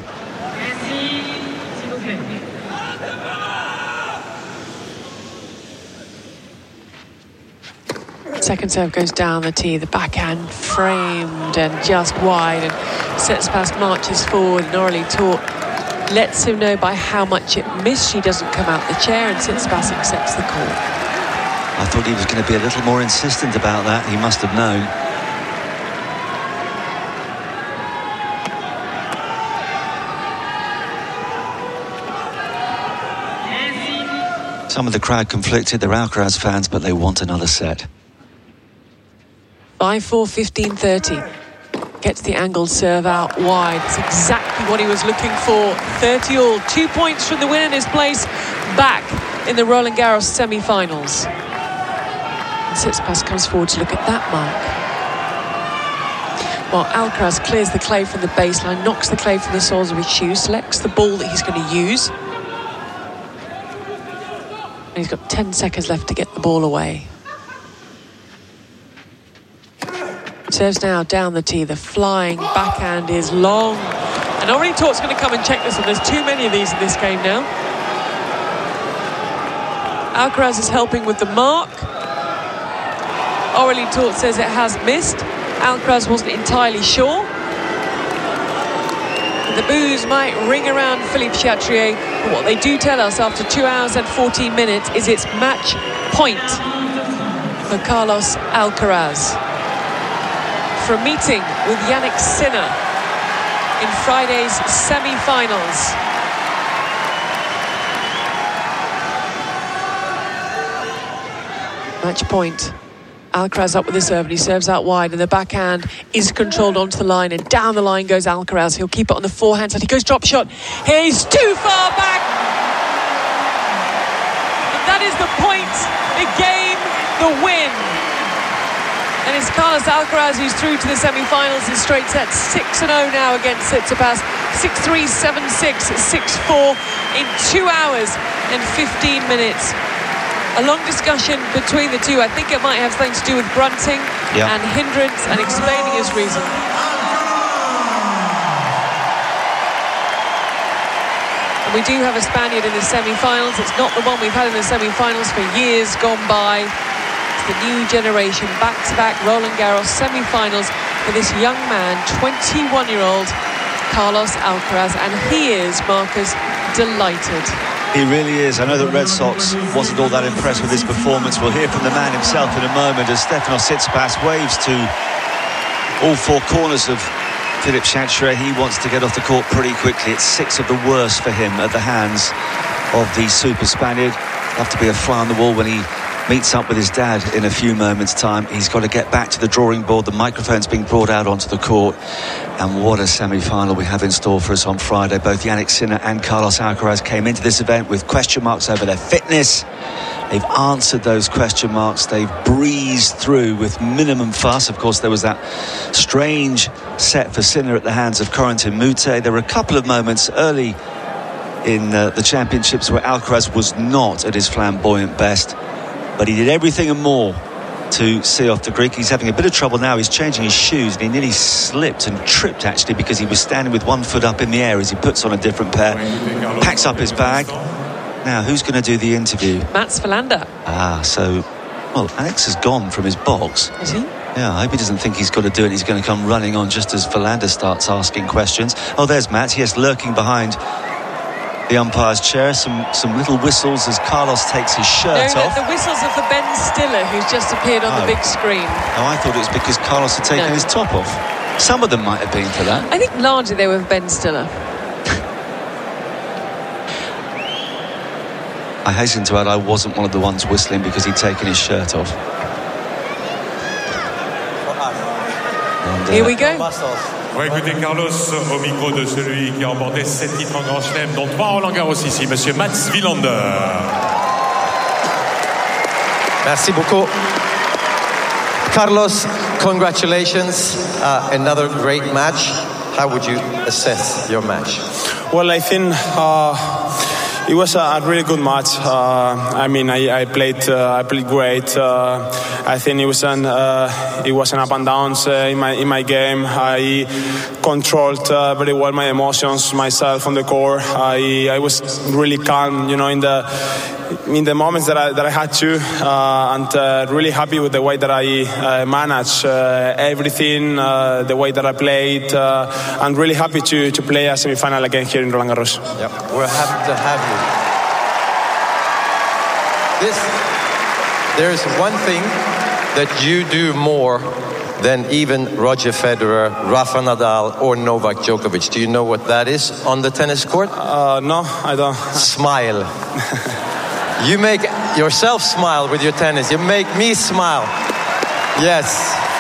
Second serve goes down the tee, the backhand framed and just wide, and Tsitsipas marches forward. Norley Tort lets him know by how much it missed. She doesn't come out the chair, and Tsitsipas accepts the call. I thought he was going to be a little more insistent about that. He must have known. Some of the crowd conflicted. They're Alcaraz fans, but they want another set. five four, fifteen thirty. Gets the angled serve out wide. It's exactly what he was looking for. thirty all. Two points from the win in his place. Back in the Roland Garros semi-finals. And Tsitsipas comes forward to look at that mark. While Alcaraz clears the clay from the baseline, knocks the clay from the soles of his shoes, selects the ball that he's going to use. And he's got ten seconds left to get the ball away. Serves now down the tee. The flying backhand is long. And Norley Tort's going to come and check this one. There's too many of these in this game now. Alcaraz is helping with the mark. Norley Tort says it has missed. Alcaraz wasn't entirely sure. And the boos might ring around Philippe Chatrier. But what they do tell us after two hours and fourteen minutes is it's match point for Carlos Alcaraz. For a meeting with Jannik Sinner in Friday's semi-finals. Match point. Alcaraz up with the serve, and he serves out wide, and the backhand is controlled onto the line, and down the line goes Alcaraz. He'll keep it on the forehand side. He goes drop shot. He's too far back. And that is the point, the game, the win. And it's Carlos Alcaraz who's through to the semi-finals in straight sets. six and oh now against Tsitsipas. six three, seven six, six four in two hours and fifteen minutes. A long discussion between the two. I think it might have something to do with grunting yeah. and hindrance and explaining his reason. And we do have a Spaniard in the semi-finals. It's not the one we've had in the semi-finals for years gone by. The new generation, back-to-back Roland Garros semi-finals for this young man, twenty-one-year-old Carlos Alcaraz, and he is, Marcus, delighted. He really is. I know that Red Sox wasn't all that impressed with his performance. We'll hear from the man himself in a moment as Stefanos Tsitsipas waves to all four corners of Philippe Chatrier. He wants to get off the court pretty quickly. It's six of the worst for him at the hands of the Super Spaniard. Have to be a fly on the wall when he meets up with his dad in a few moments' time. He's got to get back to the drawing board. The microphone's being brought out onto the court. And what a semi-final we have in store for us on Friday. Both Jannik Sinner and Carlos Alcaraz came into this event with question marks over their fitness. They've answered those question marks. They've breezed through with minimum fuss. Of course, there was that strange set for Sinner at the hands of Corentin Moutet. There were a couple of moments early in uh, the championships where Alcaraz was not at his flamboyant best. But he did everything and more to see off the Greek. He's having a bit of trouble now. He's changing his shoes, and he nearly slipped and tripped, actually, because he was standing with one foot up in the air as he puts on a different pair. Packs up his bag. Now, who's going to do the interview? Mats Wilander. Ah, so, well, Alex has gone from his box. Is he? Yeah, I hope he doesn't think he's got to do it. He's going to come running on just as Wilander starts asking questions. Oh, there's Mats. Yes, lurking behind the umpire's chair. Some some little whistles as Carlos takes his shirt no, off. The, the whistles are for Ben Stiller, who's just appeared on oh. the big screen. Oh, I thought it was because Carlos had taken no. his top off. Some of them might have been for that. I think largely they were for Ben Stiller. I hasten to add I wasn't one of the ones whistling because he'd taken his shirt off. And, uh, Here we go. On va écouter Carlos au micro de celui qui a remporté sept titres en Grand Chelem, dont trois Roland Garros ici, Monsieur Mats Wilander. Merci beaucoup. Carlos, congratulations. Uh, another great match. How would you assess your match? Well, I think uh, it was a, a really good match. Uh, I mean, I, I played, uh, I played great. Uh, I think it was an, uh, it was an up and downs uh, in my in my game. I controlled uh, very well my emotions, myself on the court. I I was really calm, you know, in the. in the moments that I, that I had to, uh, and uh, really happy with the way that I uh, managed uh, everything, uh, the way that I played, uh, and really happy to, to play a semi-final again here in Roland Garros. Yep. We're happy to have you. This, there's one thing that you do more than even Roger Federer, Rafa Nadal, or Novak Djokovic. Do you know what that is on the tennis court? Uh, no, I don't. Smile. You make yourself smile with your tennis. You make me smile. Yes.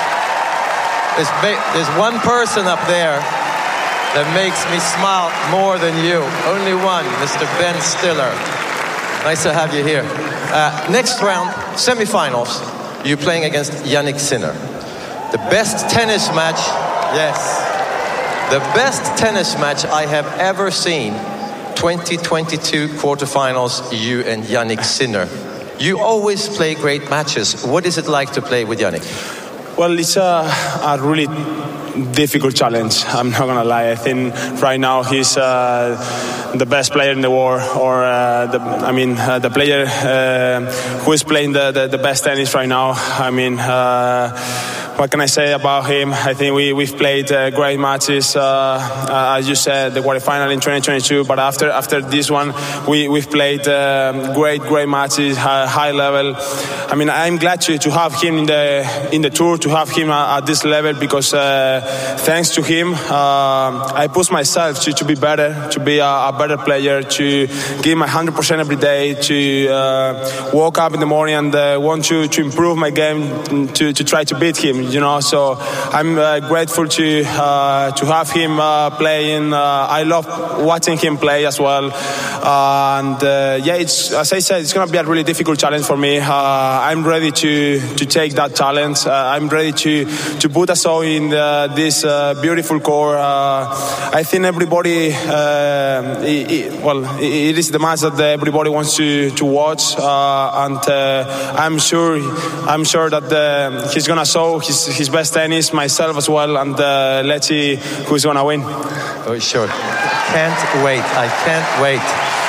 There's, there's one person up there that makes me smile more than you. Only one, Mister Ben Stiller. Nice to have you here. Uh, next round, semifinals. You're playing against Jannik Sinner. The best tennis match, yes. The best tennis match I have ever seen. twenty twenty-two quarterfinals, you and Jannik Sinner. You always play great matches. What is it like to play with Jannik? Well, it's a, a really difficult challenge. I'm not gonna lie. I think right now he's uh, the best player in the world, or uh, the, I mean, uh, the player uh, who is playing the, the, the best tennis right now. I mean. Uh, What can I say about him? I think we, we've played uh, great matches, uh, uh, as you said, the quarterfinal in twenty twenty-two, but after after this one, we, we've played uh, great, great matches, high, high level. I mean, I'm glad to, to have him in the in the tour, to have him at, at this level, because uh, thanks to him, uh, I push myself to, to be better, to be a, a better player, to give my one hundred percent every day, to uh, wake up in the morning and uh, want to, to improve my game, to, to try to beat him. You know, so I'm uh, grateful to uh, to have him uh, playing. Uh, I love watching him play as well, uh, and uh, yeah, it's, as I said, it's going to be a really difficult challenge for me. Uh, I'm ready to to take that challenge. Uh, I'm ready to to put us all in the, this uh, beautiful core. Uh, I think everybody, uh, it, it, well, it, it is the match that everybody wants to to watch, uh, and uh, I'm sure I'm sure that uh, he's going to show his. his best tennis, myself as well, and uh, let's see who's gonna win. Oh, sure. Can't wait. I can't wait.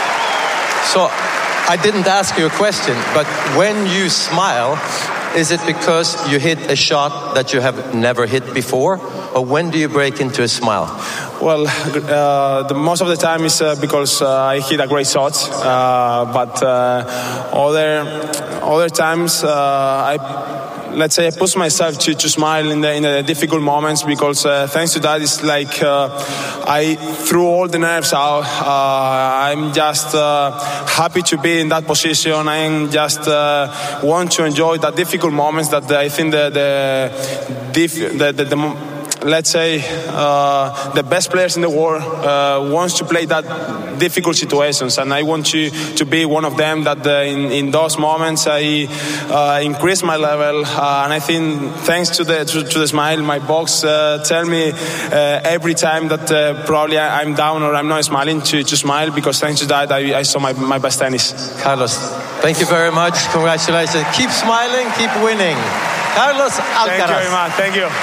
So, I didn't ask you a question, but when you smile, is it because you hit a shot that you have never hit before, or when do you break into a smile? Well, uh, the most of the time is uh, because uh, I hit a great shot, uh, but uh, other other times uh, I. Let's say I push myself to, to smile in the in the difficult moments, because uh, thanks to that, it's like uh, I threw all the nerves out. Uh, I'm just uh, happy to be in that position. I'm just uh, want to enjoy the difficult moments that I think the the, diff- the, the, the let's say uh, the best players in the world uh, wants to play that difficult situations, and I want to to be one of them. That uh, in in those moments I uh, increase my level, uh, and I think thanks to the to, to the smile, my box uh, tell me uh, every time that uh, probably I, I'm down or I'm not smiling to, to smile, because thanks to that I, I saw my, my best tennis. Carlos, thank you very much. Congratulations. Keep smiling, keep winning. Carlos Alcaraz. Thank you very much. Thank you.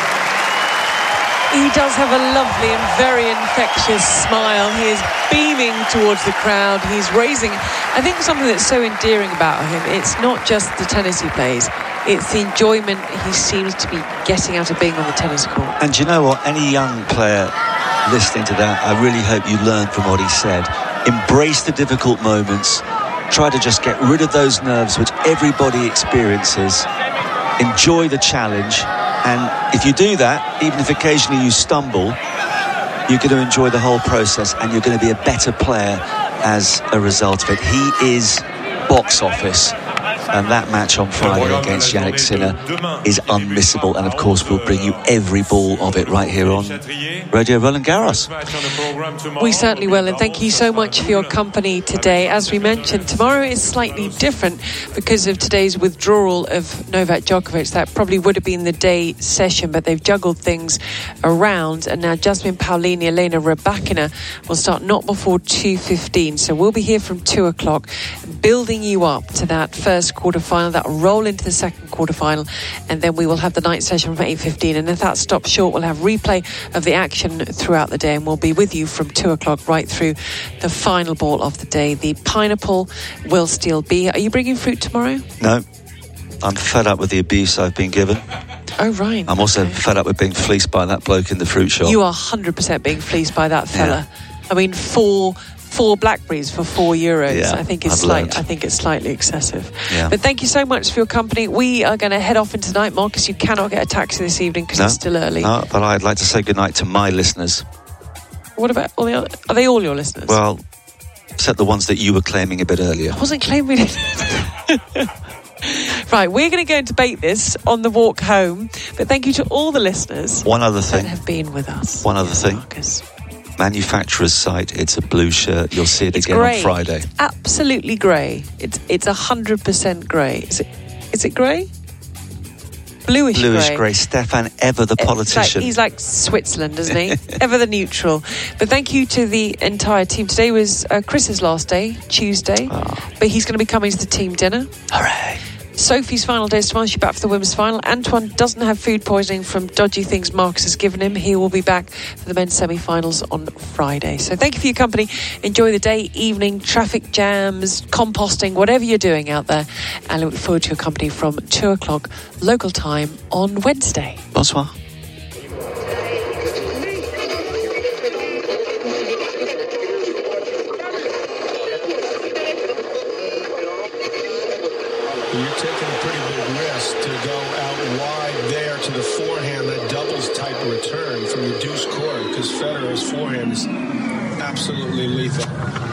He does have a lovely and very infectious smile. He is beaming towards the crowd. He's raising, I think, something that's so endearing about him. It's not just the tennis he plays, it's the enjoyment he seems to be getting out of being on the tennis court. And you know what? Any young player listening to that, I really hope you learned from what he said. Embrace the difficult moments. Try to just get rid of those nerves which everybody experiences. Enjoy the challenge. And if you do that, even if occasionally you stumble, you're going to enjoy the whole process, and you're going to be a better player as a result of it. He is box office. And that match on Friday against Yannick Sinner is unmissable. And of course, we'll bring you every ball of it right here on Radio Roland Garros. We certainly will. And thank you so much for your company today. As we mentioned, tomorrow is slightly different because of today's withdrawal of Novak Djokovic. That probably would have been the day session, but they've juggled things around. And now Jasmine Paolini, Elena Rybakina will start not before two fifteen. So we'll be here from two o'clock, building you up to that first quarterfinal. That will roll into the second quarterfinal, and then we will have the night session from eight fifteen. And if that stops short, we'll have replay of the action throughout the day, and we'll be with you from two o'clock right through the final ball of the day. The pineapple will still be. Are you bringing fruit tomorrow? No. I'm fed up with the abuse I've been given. Oh, right. I'm also okay. fed up with being fleeced by that bloke in the fruit shop. You are one hundred percent being fleeced by that fella. Yeah. I mean, four... Four blackberries for four euros. Yeah, I think it's slight, I think it's slightly excessive. Yeah. But thank you so much for your company. We are going to head off into tonight, Marcus. You cannot get a taxi this evening because no, it's still early. No, but I'd like to say goodnight to my listeners. What about all the other? Are they all your listeners? Well, except the ones that you were claiming a bit earlier. I wasn't claiming it. Right, we're going to go and debate this on the walk home. But thank you to all the listeners. One other thing. That have been with us. One other thing. Marcus. Manufacturer's site. It's a blue shirt. You'll see it it's again grey. on Friday. Absolutely grey. It's it's a hundred percent grey. Is it? Is it grey? Bluish, Bluish grey. grey. Stefan, ever the politician. Like, he's like Switzerland, isn't he? Ever the neutral. But thank you to the entire team. Today was uh, Chris's last day, Tuesday. Oh. But he's going to be coming to the team dinner. Hooray. Sophie's final day is tomorrow. She's back for the women's final. Antoine doesn't have food poisoning from dodgy things Marcus has given him. He will be back for the men's semi-finals on Friday. So thank you for your company. Enjoy the day, evening, traffic jams, composting, whatever you're doing out there. And I look forward to your company from two o'clock local time on Wednesday. Bonsoir. You're taking a pretty big risk to go out wide there to the forehand, that doubles type return from the deuce court, because Federer's forehand is absolutely lethal.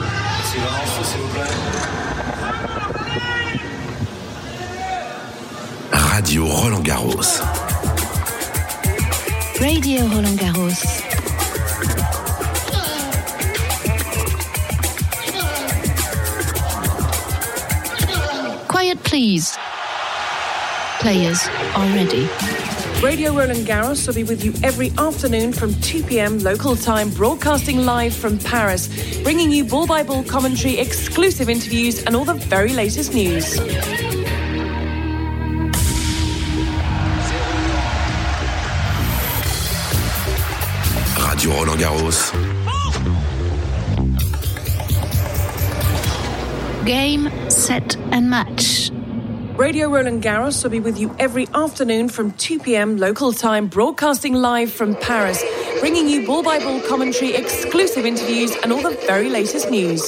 Radio Roland Garros. Radio Roland Garros. Quiet, please. Players are ready. Radio Roland Garros will be with you every afternoon from two p.m. local time, broadcasting live from Paris, bringing you ball-by-ball commentary, exclusive interviews, and all the very latest news. Radio Roland Garros. Game, set, and match. Radio Roland Garros will be with you every afternoon from two p.m. local time, broadcasting live from Paris, bringing you ball-by-ball commentary, exclusive interviews, and all the very latest news.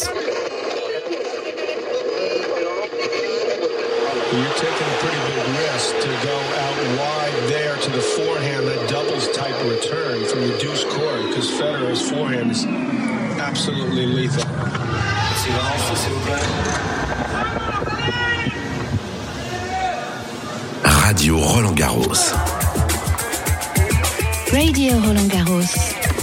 You're taking a pretty big risk to go out wide there to the forehand, that doubles type return from the deuce court, because Federer's forehand is absolutely lethal. Radio Roland Garros. Radio Roland Garros.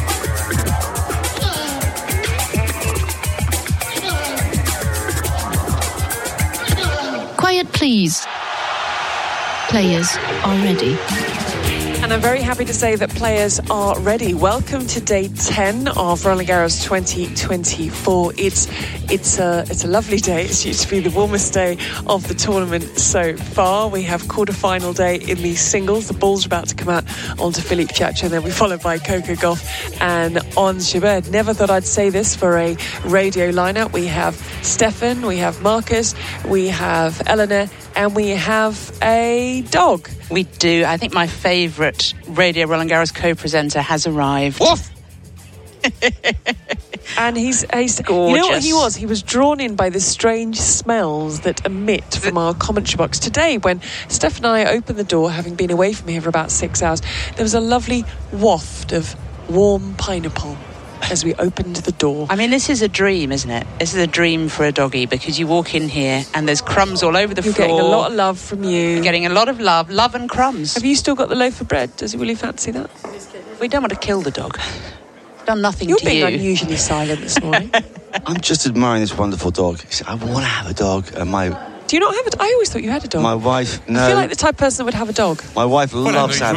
Quiet, please. Players are ready. And I'm very happy to say that players are ready. Welcome to day ten of Roland Garros twenty twenty-four. It's it's a it's a lovely day. It's used to be the warmest day of the tournament so far. We have quarterfinal day in the singles. The ball's about to come out onto Philippe Chacha, and then we followed by Coco Gauff and Ons Jabeur. Never thought I'd say this for a radio lineup. We have Stefan, we have Marcus, we have Eleanor, and we have a dog. We do. I think my favourite Radio Roland Garros co-presenter has arrived. Woof! And he's, he's gorgeous. You know what he was? He was drawn in by the strange smells that emit from our commentary box. Today, when Steph and I opened the door, having been away from here for about six hours, there was a lovely waft of warm pineapple as we opened the door. I mean, this is a dream, isn't it? This is a dream for a doggy, because you walk in here and there's crumbs all over the You're floor. You're getting a lot of love from you. You're getting a lot of love, love and crumbs. Have you still got the loaf of bread? Does he really fancy that? We don't want to kill the dog. Done nothing You're to being you. unusually silent this morning. I'm just admiring this wonderful dog. He said, I want to have a dog. And my Do you not have a... I always thought you had a dog. My wife, no. I feel like the type of person that would have a dog. My wife loves animals.